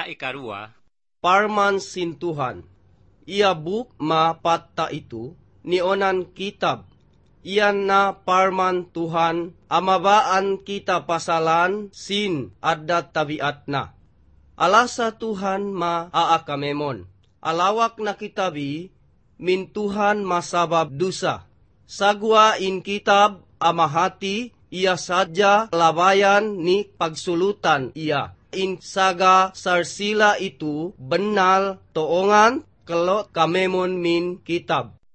ikarua, Parman sintuhan. Ia buk mapatta itu, nionan kitab. Iyan na parman Tuhan, amabaan kita pasalan sin adda tabiat na. Alasa Tuhan maaakamemon. Alawak na kitabi, min Tuhan masabab dusa. Sagwa in kitab amahati, iya sadya labayan ni pagsulutan iya. In saga sarsila itu benal toongan kelot kamemon min kitab.